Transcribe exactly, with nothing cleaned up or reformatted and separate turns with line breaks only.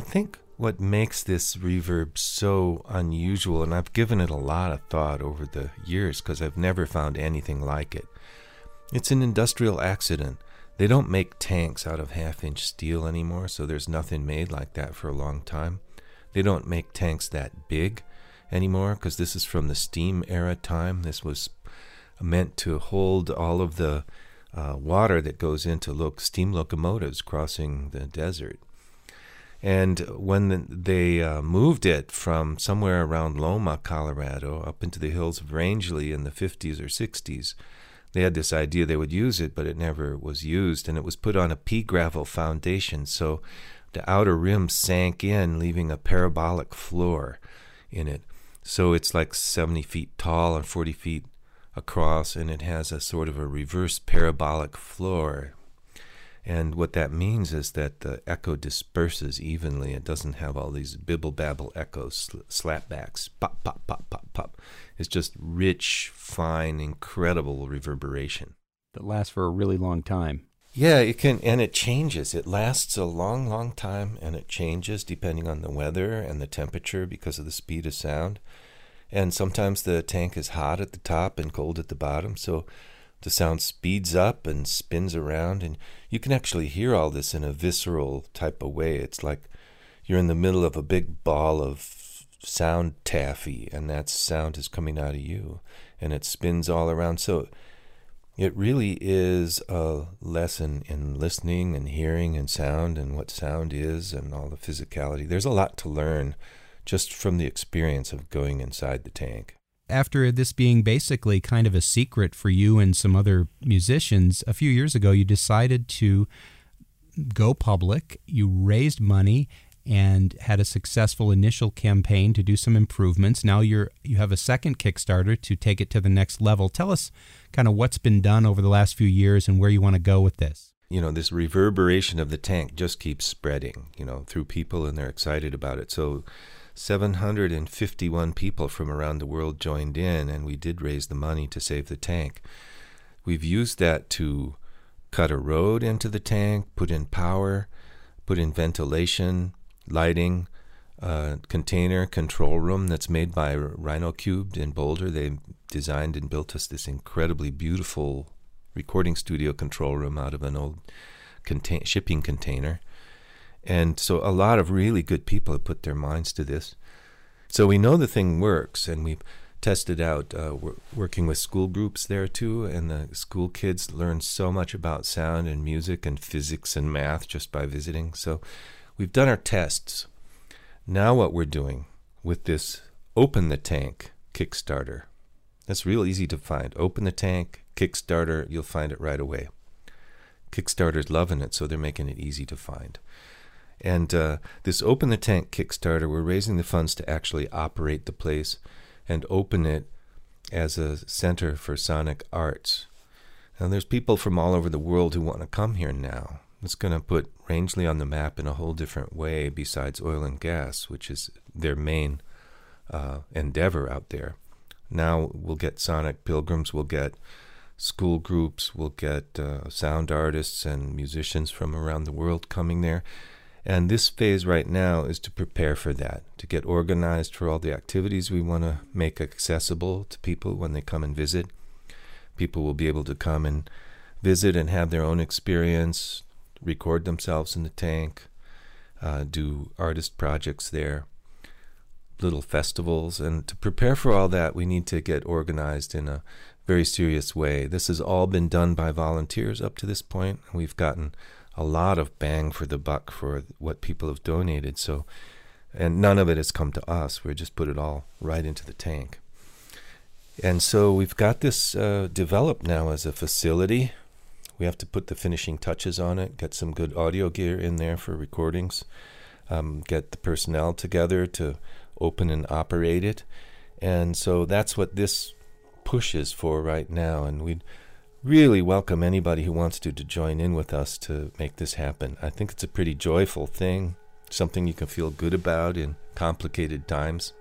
think what makes this reverb so unusual, and I've given it a lot of thought over the years because I've never found anything like it, it's an industrial accident. They don't make tanks out of half-inch steel anymore, so there's nothing made like that for a long time. They don't make tanks that big anymore because this is from the steam era time. This was meant to hold all of the uh, water that goes into lo- steam locomotives crossing the desert. And when the, they uh, moved it from somewhere around Loma, Colorado, up into the hills of Rangeley in the fifties or sixties, they had this idea they would use it, but it never was used, and it was put on a pea gravel foundation, so the outer rim sank in, leaving a parabolic floor in it. So it's like seventy feet tall and forty feet across, and it has a sort of a reverse parabolic floor. And what that means is that the echo disperses evenly. It doesn't have all these bibble-babble echoes, sl- slapbacks, pop, pop, pop, pop, pop. It's just rich, fine, incredible reverberation.
That lasts for a really long time.
Yeah, it can, and it changes. It lasts a long, long time, and it changes depending on the weather and the temperature because of the speed of sound. And sometimes the tank is hot at the top and cold at the bottom, so the sound speeds up and spins around, and you can actually hear all this in a visceral type of way. It's like you're in the middle of a big ball of sound taffy, and that sound is coming out of you, and it spins all around. So it really is a lesson in listening and hearing and sound and what sound is and all the physicality. There's a lot to learn just from the experience of going inside the tank.
After this being basically kind of a secret for you and some other musicians, a few years ago you decided to go public. You raised money and had a successful initial campaign to do some improvements. Now you're you have a second Kickstarter to take it to the next level. Tell us kind of what's been done over the last few years and where you want to go with this.
You know, this reverberation of the tank just keeps spreading, you know, through people, and they're excited about it. So seven hundred fifty-one people from around the world joined in, and we did raise the money to save the tank. We've used that to cut a road into the tank, put in power, put in ventilation, lighting, uh, container, control room that's made by Rhino Cubed in Boulder. They designed and built us this incredibly beautiful recording studio control room out of an old contain- shipping container. And so a lot of really good people have put their minds to this. So we know the thing works, and we've tested out, uh, we're working with school groups there too, and the school kids learn so much about sound and music and physics and math just by visiting. So we've done our tests. Now what we're doing with this Open the Tank Kickstarter, that's real easy to find. Open the Tank Kickstarter, you'll find it right away. Kickstarter's loving it, so they're making it easy to find. And uh, this Open the Tank Kickstarter, we're raising the funds to actually operate the place and open it as a center for sonic arts. And there's people from all over the world who want to come here now. It's going to put Rangeley on the map in a whole different way besides oil and gas, which is their main uh, endeavor out there. Now we'll get sonic pilgrims, we'll get school groups, we'll get uh, sound artists and musicians from around the world coming there. And this phase right now is to prepare for that, to get organized for all the activities we want to make accessible to people when they come and visit. People will be able to come and visit and have their own experience, record themselves in the tank, uh, do artist projects there, little festivals. And to prepare for all that, we need to get organized in a very serious way. This has all been done by volunteers up to this point. We've gotten a lot of bang for the buck for what people have donated. So, and none of it has come to us. We just put it all right into the tank. And so we've got this uh, developed now as a facility. We have to put the finishing touches on it, get some good audio gear in there for recordings, um, get the personnel together to open and operate it. And so that's what this pushes for right now. And we'd really welcome anybody who wants to to join in with us to make this happen. I think it's a pretty joyful thing, something you can feel good about in complicated times.